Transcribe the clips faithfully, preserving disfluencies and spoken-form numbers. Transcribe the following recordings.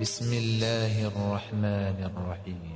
بسم الله الرحمن الرحيم.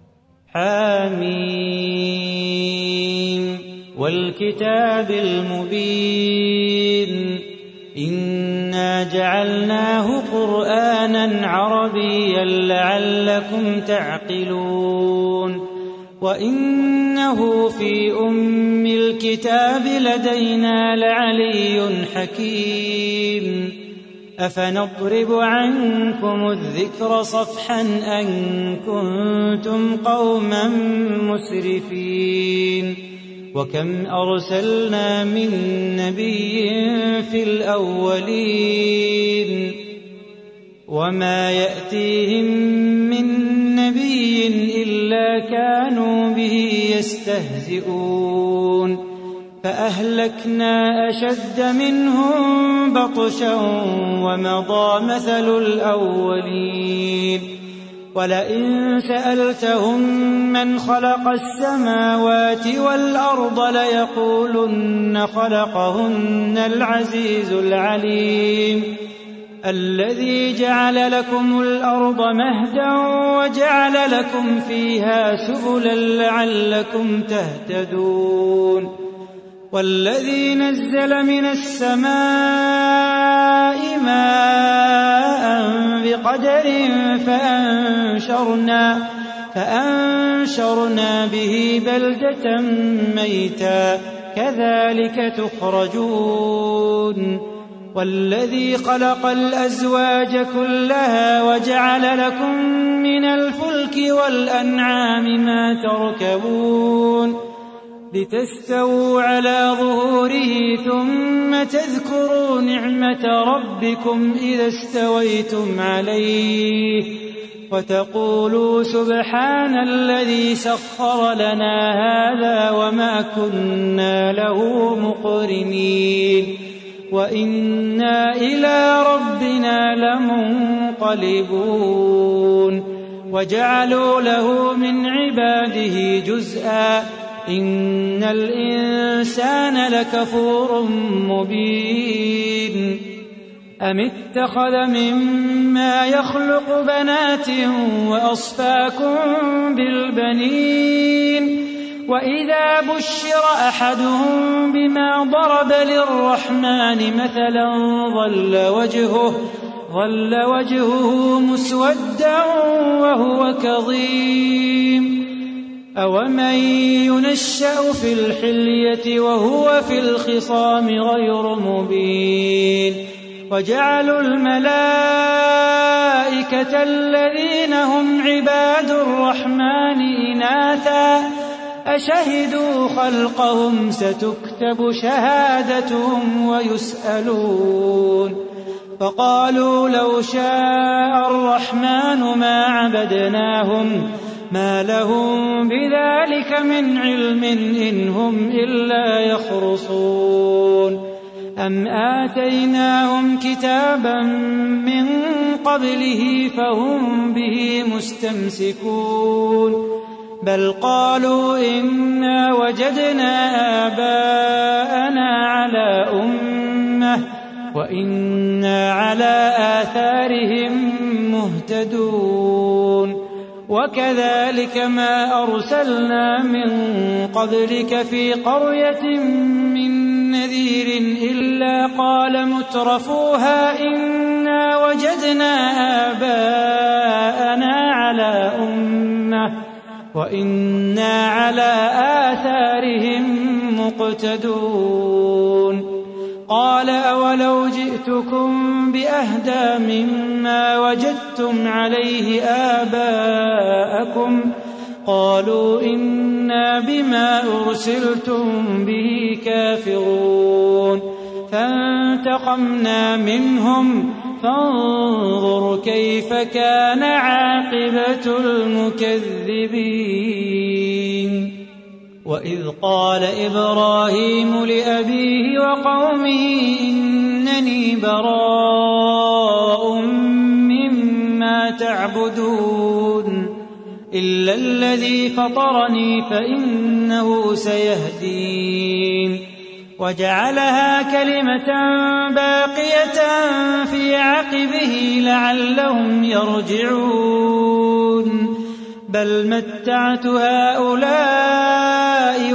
حميم والكتاب المبين إنا جعلناه قرآنا عربيا لعلكم تعقلون وإنه في أم الكتاب لدينا لعلي حكيم أفنضرب عنكم الذكر صفحا أن كنتم قوما مسرفين وكم أرسلنا من نبي في الأولين وما يأتيهم من نبي إلا كانوا به يستهزئون فأهلكنا أشد منهم بطشا ومضى مثل الأولين ولئن سألتهم من خلق السماوات والأرض ليقولن خلقهن العزيز العليم الذي جعل لكم الأرض مهدا وجعل لكم فيها سبلا لعلكم تهتدون والذي نزل من السماء ماء بقدر فأنشرنا, فأنشرنا به بلدة ميتا كذلك تخرجون والذي خلق الأزواج كلها وجعل لكم من الفلك والأنعام ما تركبون لتستووا على ظهوره ثم تذكروا نعمة ربكم إذا استويتم عليه وتقولوا سبحان الذي سخر لنا هذا وما كنا له مقرنين وإنا إلى ربنا لمنقلبون وجعلوا له من عباده جزءا إن الإنسان لكفور مبين أم اتخذ مما يخلق بنات وأصفاكم بالبنين وإذا بشر أحدهم بما ضرب للرحمن مثلا ظل وجهه, ظل وجهه مسودا وهو كظيم أومن ينشأ في الحلية وهو في الخصام غير مبين وجعلوا الملائكة الذين هم عباد الرحمن إناثا أشهدوا خلقهم ستكتب شهادتهم ويسألون فقالوا لو شاء الرحمن ما عبدناهم ما لهم بذلك من علم إن هم إلا يخرصون أم آتيناهم كتابا من قبله فهم به مستمسكون بل قالوا إنا وجدنا آباءنا على أمة وإنا على آثارهم مهتدون وكذلك ما أرسلنا من قبلك في قرية من نذير إلا قال مترفوها إنا وجدنا آباءنا على أمة وإنا على آثارهم مقتدون قال أولو جئتكم بأهدى مما وجدتم عليه آباءكم قالوا إنا بما أرسلتم به كافرون فانتقمنا منهم فانظر كيف كان عاقبة المكذبين وإذ قال إبراهيم لأبيه وقومه إنني براء مما تعبدون إلا الذي فطرني فإنه سيهدين وجعلها كلمة باقية في عقبه لعلهم يرجعون بل متعت هؤلاء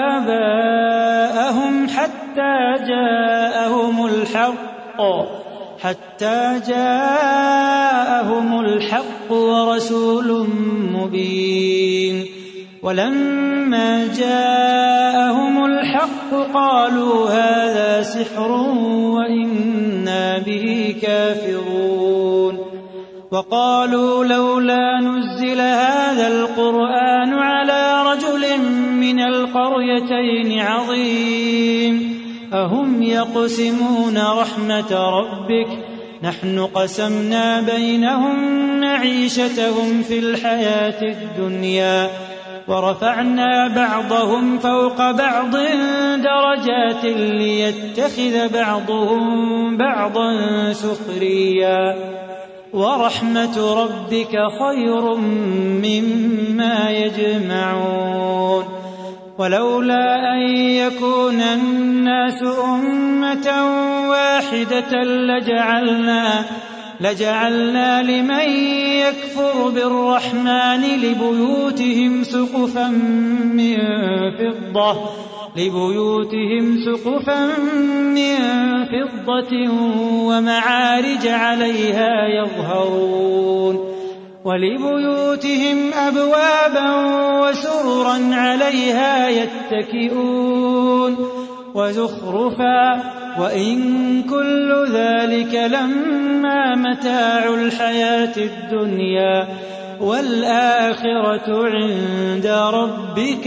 وآباءهم حتى جاءهم الحق حتى جاءهم الحق ورسول مبين ولما جاءهم الحق قالوا هذا سحر وإنا به كافرون وقالوا لولا نزل هذا القرآن على رجل من القريتين عظيم أهم يقسمون رحمة ربك نحن قسمنا بينهم معيشتهم في الحياة الدنيا ورفعنا بعضهم فوق بعض درجات ليتخذ بعضهم بعضا سخريا ورحمة ربك خير مما يجمعون ولولا أن يكون الناس أمة واحدة لجعلنا لجعلنا لمن يكفر بالرحمن لبيوتهم سقفا من فضة لبيوتهم سقفا من فضة ومعارج عليها يظهرون ولبيوتهم أبوابا وسررا عليها يتكئون وزخرفا وإن كل ذلك لما متاع الحياة الدنيا والآخرة عند ربك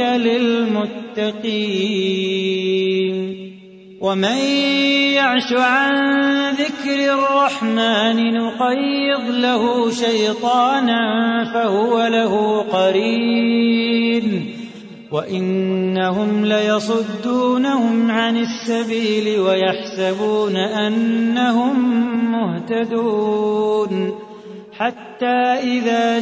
للمتقين ومن يعش عن ذكر الرحمن نقيض له شيطانا فهو له قرين وإنهم ليصدونهم عن السبيل ويحسبون أنهم مهتدون حتى إذا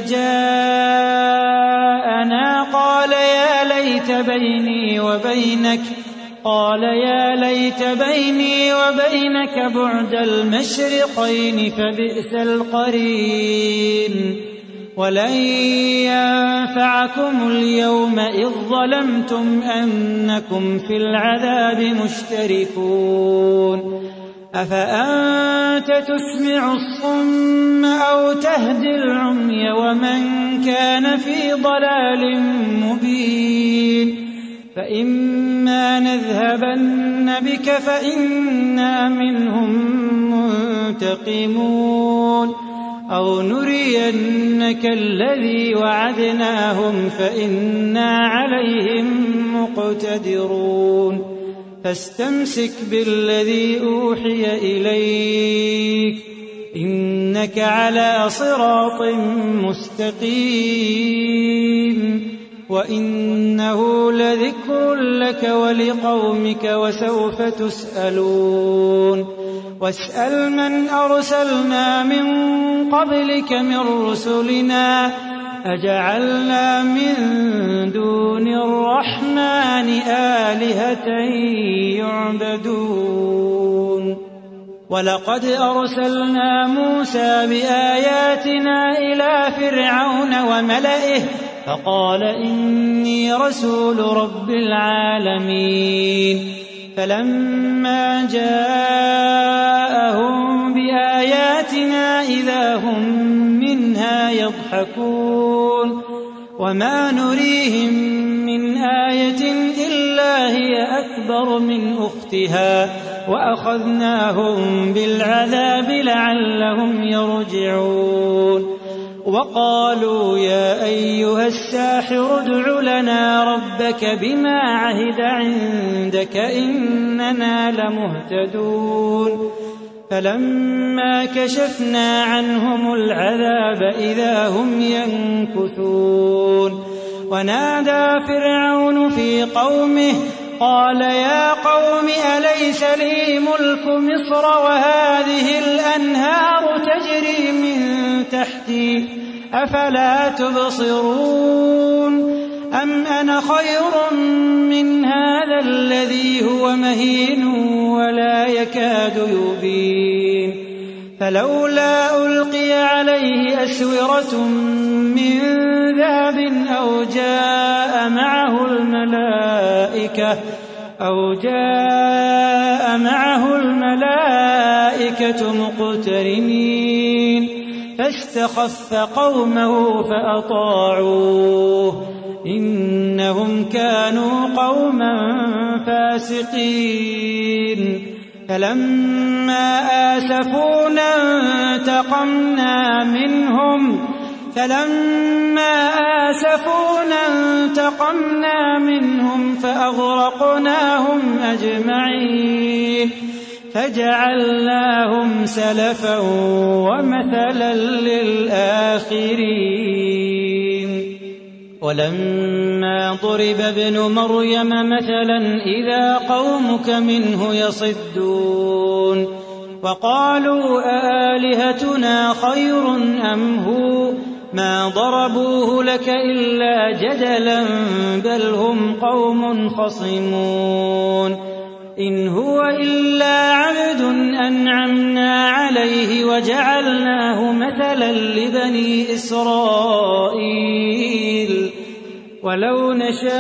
جاءنا قال يا ليت بيني وبينك قال يا ليت بيني وبينك بعد المشرقين فبئس القرين ولن ينفعكم اليوم إذ ظلمتم أنكم في العذاب مشتركون أفأنت تسمع الصم أو تهدي العمي ومن كان في ضلال مبين فإما نذهبن بك فإنا منهم منتقمون أو نرينك الذي وعدناهم فإنا عليهم مقتدرون فاستمسك بالذي أوحي إليك إنك على صراط مستقيم وإنه لذكر لك ولقومك وسوف تسألون واسأل من أرسلنا من قبلك من رسلنا أجعلنا من دون الرحمن آلهة يعبدون ولقد أرسلنا موسى بآياتنا إلى فرعون وملئه فقال إني رسول رب العالمين فلما جاءهم بآياتنا إذا هم منها يضحكون وما نريهم من آية إلا هي أكبر من أختها وأخذناهم بالعذاب لعلهم يرجعون وقالوا يا أيها الساحر ادع لنا ربك بما عهد عندك إننا لمهتدون فلما كشفنا عنهم العذاب إذا هم ينكثون ونادى فرعون في قومه قال يا قوم أليس لي ملك مصر وهذه الأنهار تجري من تحتي أفلا تبصرون أم أنا خير من هذا الذي هو مهين ولا يكاد يبين فلولا ألقي عليه أسورة من ذهب أو جاء معه الملائكة أو جاء معه الملائكة مقترنين فاستخف قومه فأطاعوه إنهم كانوا قوما فاسقين فلما آسفونا انتقمنا منهم فلما آسفونا انتقمنا منهم فأغرقناهم أجمعين فجعلناهم سلفا ومثلا للآخرين ولما ضرب ابن مريم مثلا إذا قومك منه يصدون وقالوا أآلهتنا خير أم هو ما ضربوه لك إلا جدلا بل هم قوم خصمون إن هو إلا عبد أنعمنا عليه وجعلناه مثلا لبني إسرائيل ولو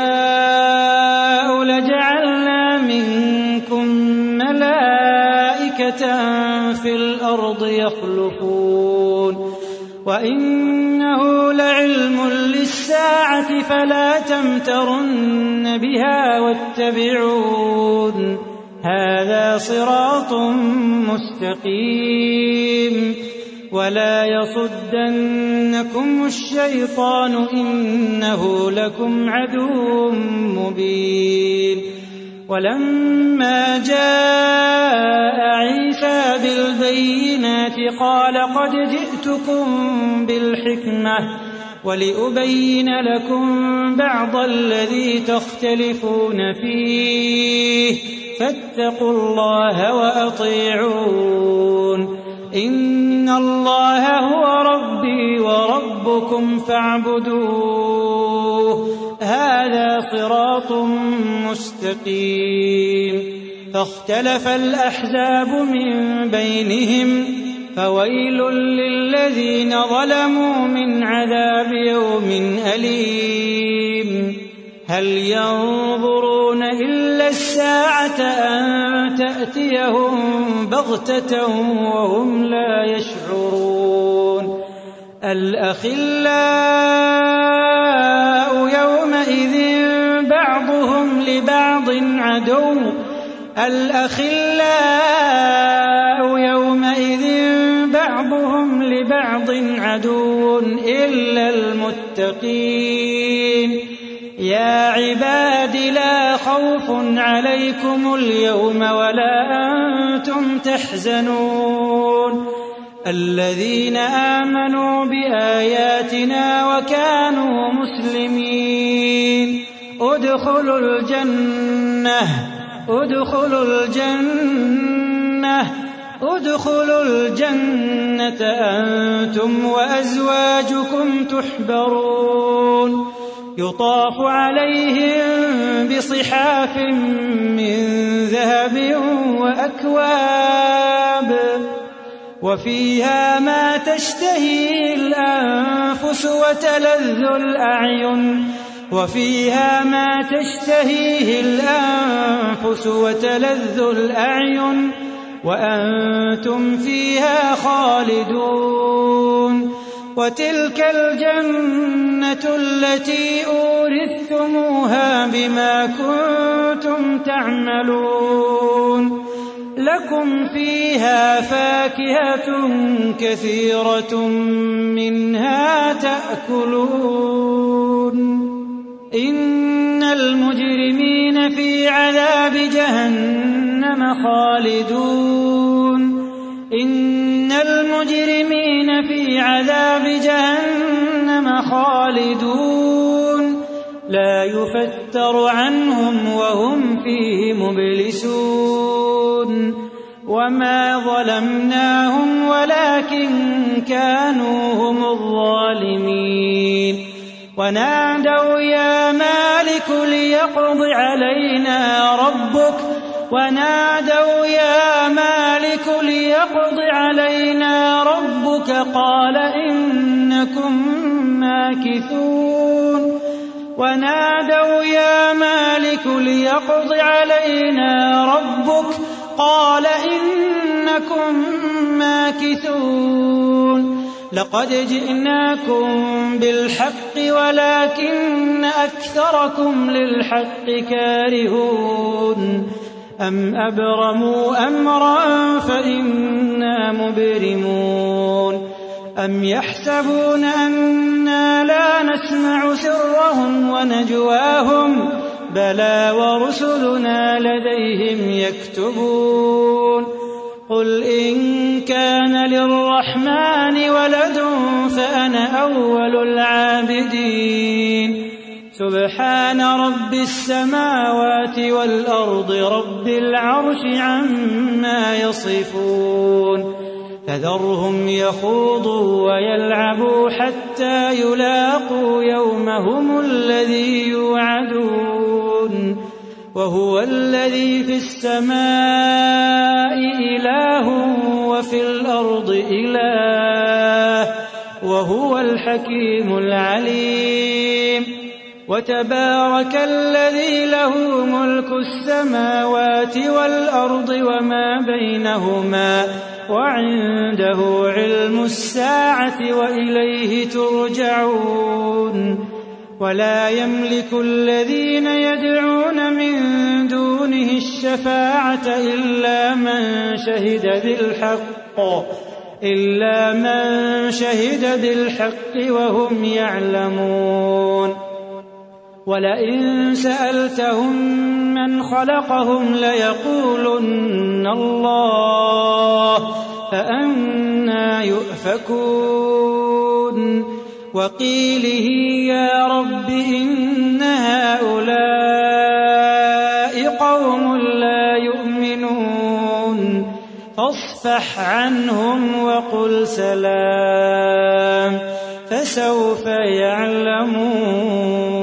نشاء لجعلنا منكم ملائكة في الأرض يخلفون وإنه لعلم للساعة فلا تمترن بها واتبعون هذا صراط مستقيم ولا يصدنكم الشيطان إنه لكم عدو مبين ولما جاء عيسى بالبينات قال قد جئتكم بالحكمة ولأبين لكم بعض الذي تختلفون فيه فاتقوا الله وأطيعون إن الله هو ربي وربكم فاعبدوه هذا صراط مستقيم فاختلف الأحزاب من بينهم فويل للذين ظلموا من عذاب يوم أليم هل ينظرون إلا الساعة أن تأتيهم بغتة وهم لا يشعرون الأخلاء يومئذ بعضهم لبعض عدو الأخلاء يومئذ بعضهم لبعض عدو إلا المتقين يا عباد لا خوف عليكم اليوم ولا أنتم تحزنون الذين آمنوا بآياتنا وكانوا مسلمين ادخلوا الجنة ادخلوا الجنة ادخلوا الجنة أنتم وأزواجكم تحبرون يطاف عليهم بصحاف من ذهب وأكواب وفيها ما تشتهي الأنفس وتلذ الأعين وفيها ما تشتهيه الأنفس وتلذ الأعين وأنتم فيها خالدون وتلك الجنة التي أورثتموها بما كنتم تعملون لكم فيها فاكهة كثيرة منها تأكلون إن المجرمين في عذاب جهنم خالدون إن المجرمين في عذاب جهنم خالدون لا يفتر عنهم وهم فيه مبلسون وما ظلمناهم ولكن كانوا هم الظالمين ونادوا يا مالك ليقض علينا ربك ونادوا يا مالك ليقض علينا ربك قال إنكم ماكثون ونادوا يا مالك ليقض علينا ربك قال إنكم ماكثون لقد جئناكم بالحق ولكن أكثركم للحق كارهون أم أبرموا أمرا فإنا مبرمون أم يحسبون أنا لا نسمع سرهم ونجواهم بلى ورسلنا لديهم يكتبون قل إن كان للرحمن ولد فأنا أول العابدين سبحان رب السماوات والأرض رب العرش عما يصفون فذرهم يخوضوا ويلعبوا حتى يلاقوا يومهم الذي يوعدون وهو الذي في السماء إله وفي الأرض إله وهو الحكيم العليم وتبارك الذي له ملك السماوات والأرض وما بينهما وعنده علم الساعة وإليه ترجعون ولا يملك الذين يدعون من دونه الشفاعة إلا من شهد بالحق إلا من شهد بالحق وهم يعلمون ولئن سألتهم من خلقهم ليقولن الله فأنى يؤفكون وقيله يا رب إن هؤلاء قوم لا يؤمنون فاصفح عنهم وقل سلام فسوف يعلمون